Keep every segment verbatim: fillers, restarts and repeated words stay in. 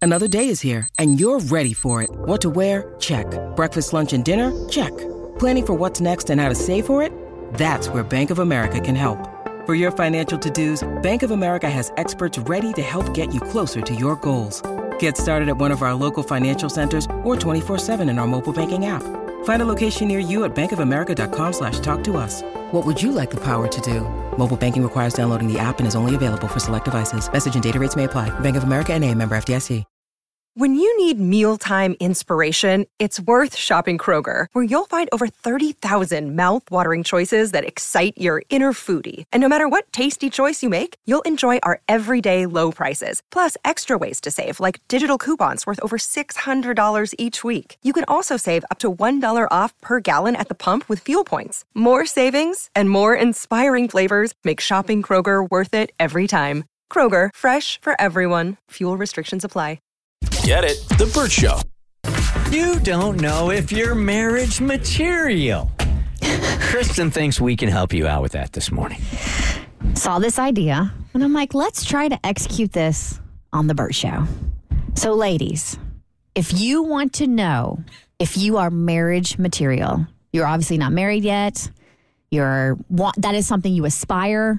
Another day is here, and you're ready for it. What to wear? Check. Breakfast, lunch, and dinner? Check. Planning for what's next and how to save for it? That's where Bank of America can help. For your financial to-dos, Bank of America has experts ready to help get you closer to your goals. Get started at one of our local financial centers or twenty-four seven in our mobile banking app. Find a location near you at bankofamerica.com slash talk to us. What would you like the power to do? Mobile banking requires downloading the app and is only available for select devices. Message and data rates may apply. Bank of America N A, member F D I C. When you need mealtime inspiration, it's worth shopping Kroger, where you'll find over thirty thousand mouth-watering choices that excite your inner foodie. And no matter what tasty choice you make, you'll enjoy our everyday low prices, plus extra ways to save, like digital coupons worth over six hundred dollars each week. You can also save up to one dollar off per gallon at the pump with fuel points. More savings and more inspiring flavors make shopping Kroger worth it every time. Kroger, fresh for everyone. Fuel restrictions apply. Get it? The Bert Show. You don't know if you're marriage material. Kristen thinks we can help you out with that this morning. Saw this idea, and I'm like, let's try to execute this on the Bert Show. So, ladies, if you want to know if you are marriage material, you're obviously not married yet. You're that is something you aspire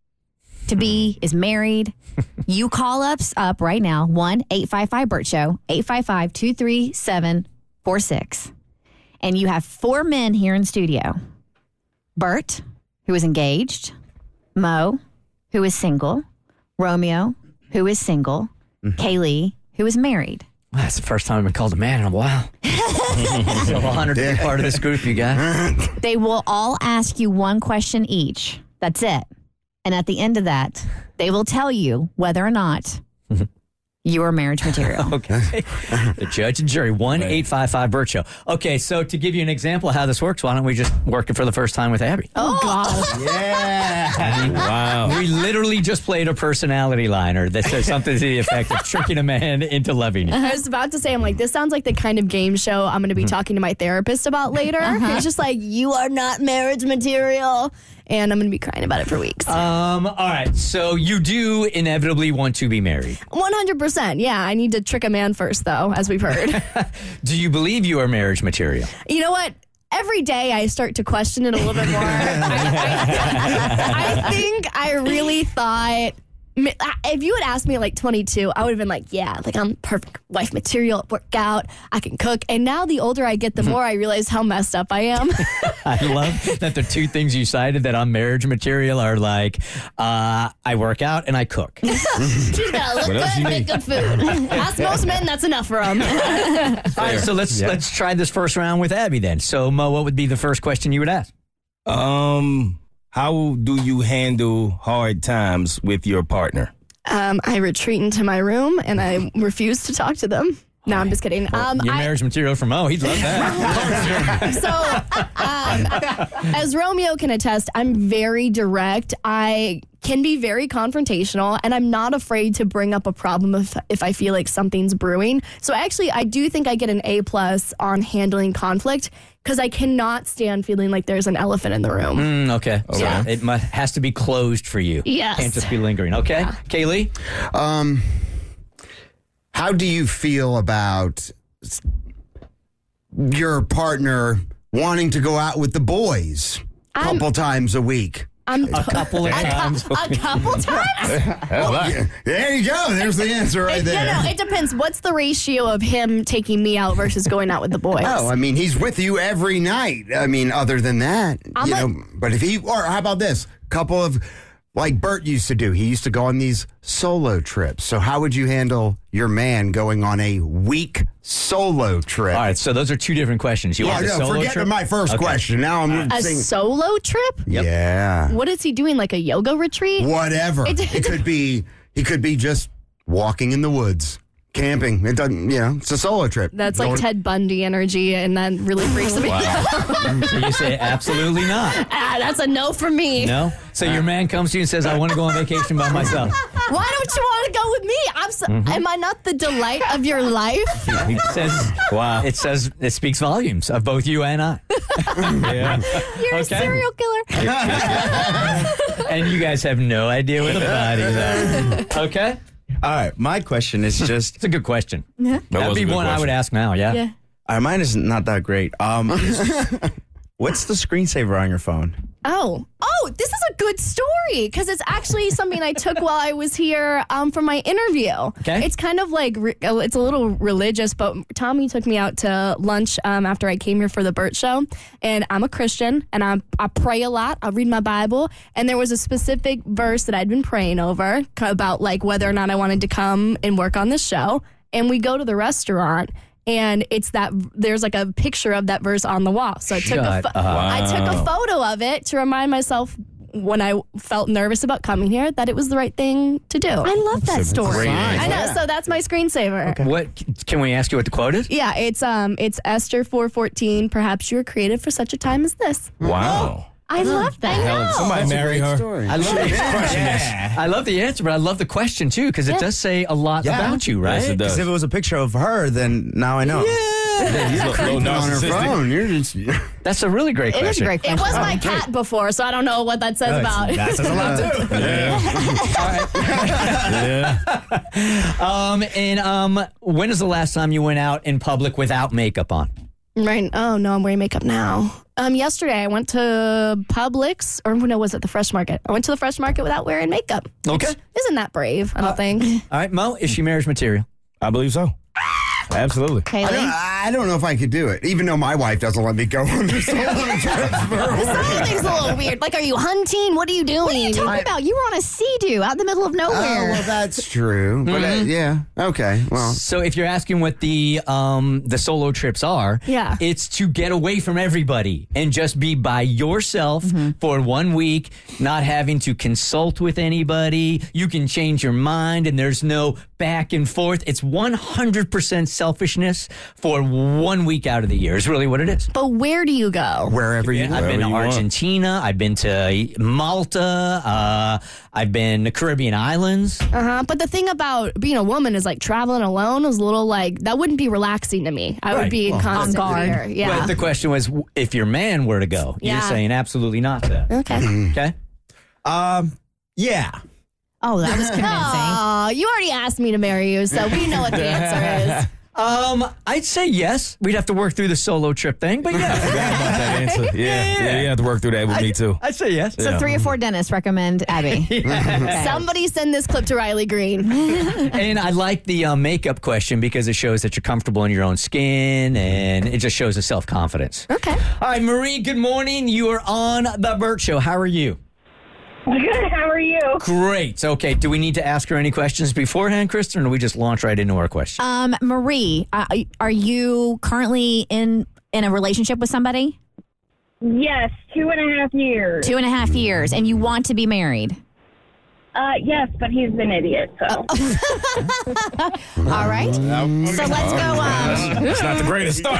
to be, is married. You call us up right now, one eight five five Bert Show, eight five five, two three seven, four six. And you have four men here in studio. Bert, who is engaged. Mo, who is single. Romeo, who is single. Mm-hmm. Kaylee, who is married. Well, that's the first time I've been called a man in a while. So honored to be part of this group, you guys. They will all ask you one question each. That's it. And at the end of that, they will tell you whether or not you are marriage material. Okay. The judge and jury, one eight five five Bert Show. Okay, so to give you an example of how this works, why don't we just work it for the first time with Abby? Oh, God. Yeah. I mean, wow. We literally just played a personality liner that says something to the effect of tricking a man into loving you. I was about to say, I'm like, this sounds like the kind of game show I'm going to be mm-hmm. talking to my therapist about later. Uh-huh. It's just like, you are not marriage material. And I'm going to be crying about it for weeks. Um. All right. So you do inevitably want to be married. one hundred percent. Yeah. I need to trick a man first, though, as we've heard. Do you believe you are marriage material? You know what? Every day I start to question it a little bit more. I, I, I think I really thought... If you had asked me at like twenty-two, I would have been like, yeah, like I'm perfect wife material, work out, I can cook. And now the older I get, the more I realize how messed up I am. I love that the two things you cited that I'm marriage material are like, uh, I work out and I cook. She's gotta look good and make good food. Ask most men, that's enough for them. All right, so let's yeah. let's try this first round with Abby then. So, Mo, what would be the first question you would ask? Um... How do you handle hard times with your partner? Um, I retreat into my room and I refuse to talk to them. No, I'm just kidding. Well, um, your I, marriage material from Mo. He'd love that. So, um, as Romeo can attest, I'm very direct. I can be very confrontational, and I'm not afraid to bring up a problem if, if I feel like something's brewing. So actually, I do think I get an A plus on handling conflict because I cannot stand feeling like there's an elephant in the room. Mm, okay. So yeah. It must, has to be closed for you. Yes. Can't just be lingering. Okay. Yeah. Kaylee? Um... How do you feel about your partner wanting to go out with the boys a couple I'm, times a week? I'm a couple of times. A, a couple times? Well, yeah, there you go. There's the answer right it, there. No, no, it depends. What's the ratio of him taking me out versus going out with the boys? Oh, I mean, he's with you every night. I mean, other than that, I'm you a, know. But if he, or how about this? Couple of, like Bert used to do. He used to go on these solo trips. So how would you handle your man going on a week solo trip? All right, so those are two different questions. You yeah, want the no, solo forget trip? my first okay. question. Now I'm a saying, solo trip? Yep. Yeah. What is he doing? Like a yoga retreat? Whatever. It, it could be. He could be just walking in the woods. Camping. It doesn't, you know, it's a solo trip. That's like Going, Ted Bundy energy, and that really freaks me out. So you say absolutely not. Ah, that's a no for me. No? So your man comes to you and says, I want to go on vacation by myself. Why don't you want to go with me? I'm so, mm-hmm. Am I not the delight of your life? It says, wow. It says, it speaks volumes of both you and I. Yeah. You're okay. a serial killer. And you guys have no idea what the body is. Okay? All right, my question is just. It's a good question. Yeah. That That'd was a be good one I question. would ask now, yeah. Yeah. All right, mine is not that great. Um, what's the screensaver on your phone? Oh, oh, this is a good story because it's actually something I took while I was here um, for my interview. Okay. It's kind of like, re- oh, it's a little religious, but Tommy took me out to lunch um, after I came here for the Burt Show. And I'm a Christian and I, I pray a lot. I read my Bible. And there was a specific verse that I'd been praying over about like whether or not I wanted to come and work on this show. And we go to the restaurant. And it's that there's like a picture of that verse on the wall. So I took Shut a fo- up. I took a photo of it to remind myself when I felt nervous about coming here that it was the right thing to do. I love that story. great I know. So that's my screensaver. What can we ask you what the quote is? Yeah, it's um it's Esther four fourteen. Perhaps you were created for such a time as this. Wow. I love that. know. Somebody marry her. I love the question. I love the answer, but I love the question too because it does say a lot Yeah. about you, right? Yes, it does. Because if it was a picture of her, then now I know. Yeah, he's a little On her narcissistic. phone. You're just. That's a really great It is question. a great It question. was my cat before, so I don't know what that says about. That says a lot too. Yeah. Um, and um, when is the last time you went out in public without makeup on? Right. Oh no, I'm wearing makeup now. Um, yesterday I went to Publix, or no, was it the Fresh Market? I went to the Fresh Market without wearing makeup. Okay. Isn't that brave? I don't think. All right, Mo, is she marriage material? I believe so. Absolutely. I don't, Kaylee? I don't know if I could do it, even though my wife doesn't let me go on the solo trips for a Some of the things a little weird. Like, are you hunting? What are you doing? What are you talking about? You were on a sea-doo out in the middle of Oh, nowhere. well, that's true. But uh, yeah, okay. Well, So if you're asking what the um, the solo trips are, Yeah. it's to get away from everybody and just be by yourself for one week, not having to consult with anybody. You can change your mind and there's no back and forth. It's one hundred percent selfishness for one week out of the year is really what it is. But where do you go? wherever you I've live. been to you want. Argentina. I've been to Malta. Uh, I've been to Caribbean islands. Uh huh. But the thing about being a woman is like traveling alone is a little like that wouldn't be relaxing to me. I Right. would be in constant on guard. fear. Yeah. But the question was, w- if your man were to go, you're Yeah. saying absolutely not to. okay. Okay. Um, yeah. Oh, that was convincing. Oh, you already asked me to marry you, so we know what the answer is. Um, I'd say yes. We'd have to work through the solo trip thing, but yeah. Forgot about that answer. Yeah, yeah, you have to work through that with me too. I'd say yes. So three or four dentists recommend Abby. Okay. Somebody send this clip to Riley Green. And I like the uh, makeup question because it shows that you're comfortable in your own skin and it just shows a self-confidence. Okay. All right, Marie, good morning. You are on The Burt Show. How are you? Good. How are you? Great. Okay, do we need to ask her any questions beforehand, Kristen, or do we just launch right into our question? Um, Marie, uh, are you currently in in a relationship with somebody? Yes, two and a half years. Two and a half years, and you want to be married. Uh, yes, but he's an idiot. So All right. So let's go. Um, It's not the greatest start.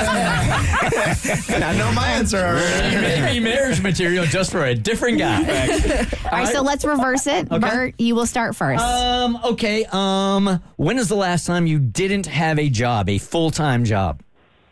I know my answer already. You may be marriage material just for a different guy. all right. So let's reverse it. Okay. Bert, you will start first. Um, okay. Um, when is the last time you didn't have a job, a full-time job?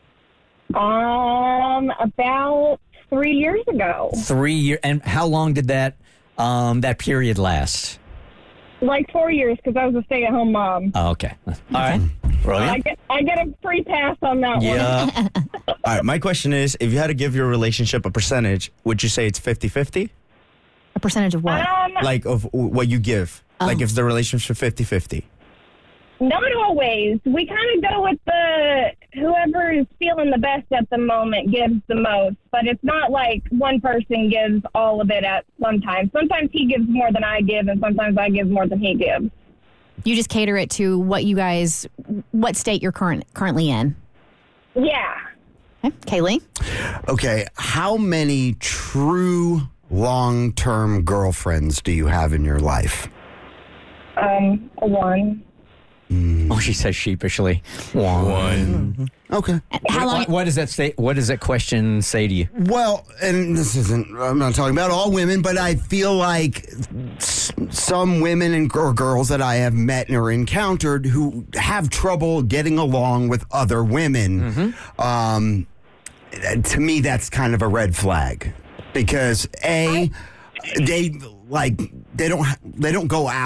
um, about three years ago, Three years. And how long did that um that period last? like four years, because I was a stay-at-home mom. Oh, okay. All right. I Brilliant. get I get a free pass on that one. Yeah. All right, my question is, if you had to give your relationship a percentage, would you say it's fifty-fifty? a percentage of what? Um, Like of w- what you give? Like if the relationship fifty-fifty? not always. We kind of go with the whoever is feeling the best at the moment gives the most, but it's not like one person gives all of it at one time. Sometimes he gives more than I give, and sometimes I give more than he gives. You just cater it to what you guys, what state you're current currently in. Yeah. Okay. Kaylee, Okay, how many true long-term girlfriends do you have in your life? Um, one. Oh, she says sheepishly. One. Okay. how long? What, what does that say? What does that question say to you? Well, and this isn't, I'm not talking about all women, but I feel like s- some women and or girls that I have met or encountered who have trouble getting along with other women. Um, to me, that's kind of a red flag because A, they like, they don't, they don't go out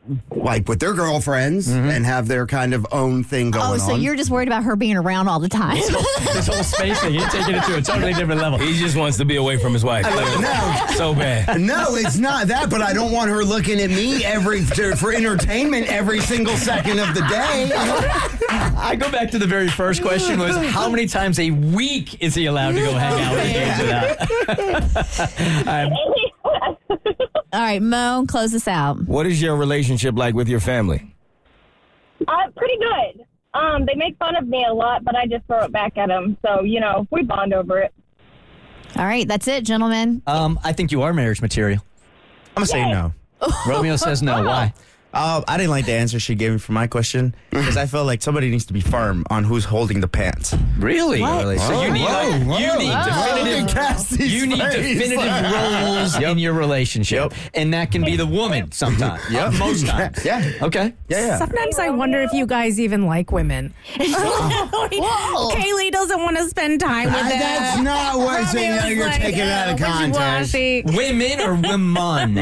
like with their girlfriends Mm-hmm. and have their kind of own thing going on. Oh, so you're just worried about her being around all the time. This whole space thing, you're taking it to a totally different level. He just wants to be away from his wife. No. So bad. No, it's not that, but I don't want her looking at me every to, for entertainment every single second of the day. I go back to the very first question was, how many times a week is he allowed to go hang out with his without? Um, All right, Mo, close us out. What is your relationship like with your family? Uh, pretty good. Um, they make fun of me a lot, but I just throw it back at them. So, you know, we bond over it. All right, that's it, gentlemen. um, I think you are marriage material. I'm going to say no. Romeo says no. Why? Uh, I didn't like the answer she gave me for my question because I felt like somebody needs to be firm on who's holding the pants. Really? What? So you need, Whoa, whoa. you need Whoa. definitive, Cassie's you need face. definitive roles in your relationship, Yep. and that can be the woman sometimes. Yep. Uh, most times. Yeah. Okay. Yeah, yeah. Sometimes I wonder if you guys even like women. Kaylee doesn't want to spend time with I- them. that's not what I'm saying. Romeo's You're like, taking it out of "Oh, context." wishy-washy." Women or women?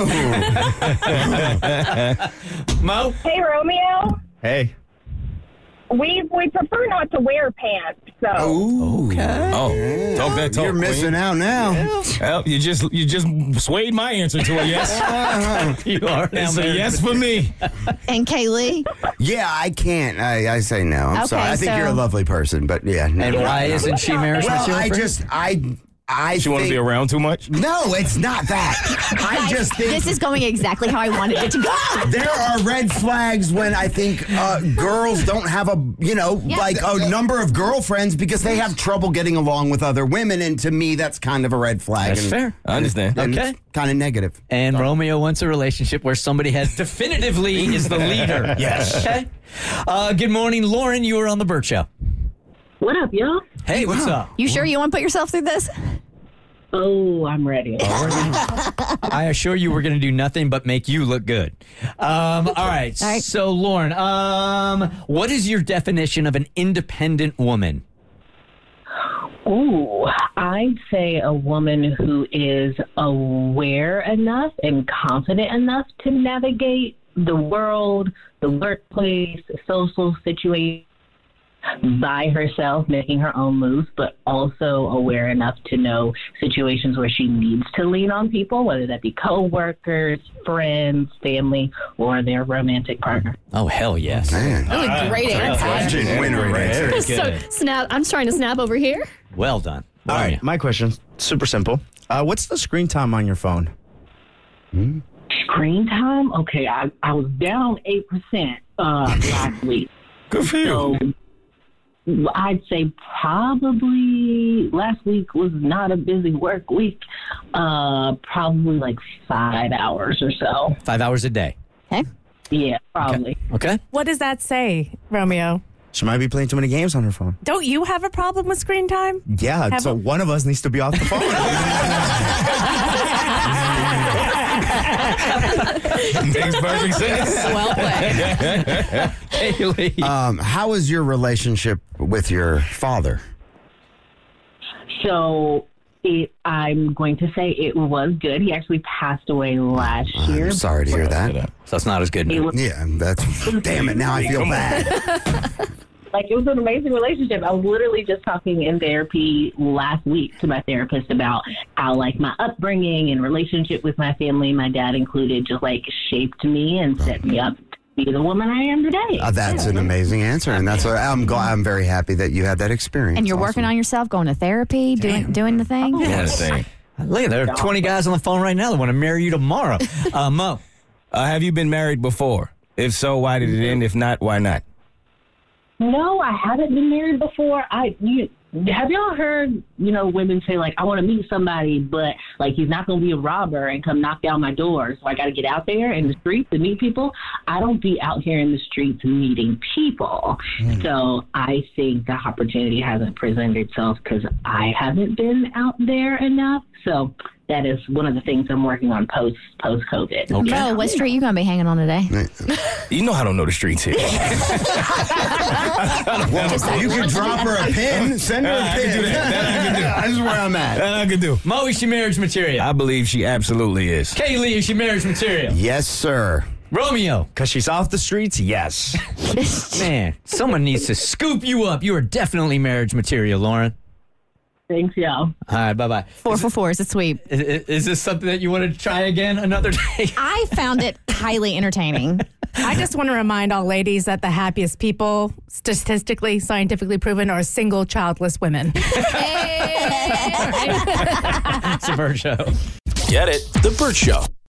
Mo? Hey, Romeo, Hey. we we prefer not to wear pants. So Okay. Oh, talk that talk. You're missing out now. Well, you just you just swayed my answer to a yes. You are now It's a married. yes for me. And Kaylee? Yeah, I can't. I, I say no. I'm Okay, sorry. I think so- you're a lovely person, but yeah. No. And why isn't she marriage Well, material? I for you? just, I, I She want to think- be around too much? No, it's not that. I just think This is going exactly how I wanted it to go. there are red flags when I think uh, girls don't have a, you know, Yeah. like a number of girlfriends because they have trouble getting along with other women. And to me, that's kind of a red flag. That's and, fair. I understand. and Okay. it's kind of negative. And Romeo wants a relationship where somebody has definitively is the leader. Yes. Okay. Uh, good morning, Lauren. You are on the Burt Show. What up, y'all? Hey, what's up? You sure you want to put yourself through this? Oh, I'm ready. I assure you, we're going to do nothing but make you look good. Um, all right. All right. So, Lauren, um, what is your definition of an independent woman? Ooh, I'd say a woman who is aware enough and confident enough to navigate the world, the workplace, social situation by herself, making her own moves, but also aware enough to know situations where she needs to lean on people, whether that be coworkers, friends, family, or their romantic partner. Oh, hell yes. Man. That was a great answer. Question winner right there. Very So, good. snap. I'm trying to snap over here. Well done. All Romeo. right, my question, super simple. Uh, what's the screen time on your phone? Screen time? Okay, I, I was down eight percent uh, last week. Good for you. So I'd say probably last week was not a busy work week. Uh, probably like five hours or so. Five hours a day. Okay. Yeah, probably. Okay. What does that say, Romeo? She might be playing too many games on her phone. Don't you have a problem with screen time? Yeah, Have so a- one of us needs to be off the phone. Makes perfect sense. Well played. Haley. Um, how is your relationship with your father? So it, I'm going to say it was good. He actually passed away last year. I'm sorry to hear that. So it's not as good. It now. was, Yeah, that's. Damn it! Now I feel bad. like, it was an amazing relationship. I was literally just talking in therapy last week to my therapist about how, like, my upbringing and relationship with my family, my dad included, just, like, shaped me and set me up to be the woman I am today. Uh, that's an amazing answer, and that's what I'm glad. I'm very happy that you had that experience. And you're working on yourself, going to therapy, doing doing the thing? Yes. Thing. Look, there are twenty guys on the phone right now that want to marry you tomorrow. Uh, Mo. Uh, have you been married before? If so, why did it end? If not, why not? No, I haven't been married before. I you have y'all heard, you know, women say, like, I want to meet somebody, but, like, he's not going to be a robber and come knock down my door, so I got to get out there in the streets to meet people. I don't be out here in the streets meeting people. Mm. So I think the opportunity hasn't presented itself because I haven't been out there enough. So that is one of the things I'm working on post post COVID. Okay. Mo, what street you going to be hanging on today? You know I don't know the streets here. Well, you can drop her a pin. Send her Uh, a I can pin. do that. That I can do. That's where I'm at. That I can do. Mo, is she marriage material? I believe she absolutely is. Kaylee, is she marriage material? Yes, sir. Romeo. Because she's off the streets, yes. Man, someone needs to scoop you up. You are definitely marriage material, Lauren. Thanks, y'all. All right, bye-bye. Four for four is a sweep. Is, is this something that you want to try again another day? I found it highly entertaining. I just want to remind all ladies that the happiest people, statistically, scientifically proven, are single, childless women. It's a Burt Show. Get it? The Burt Show.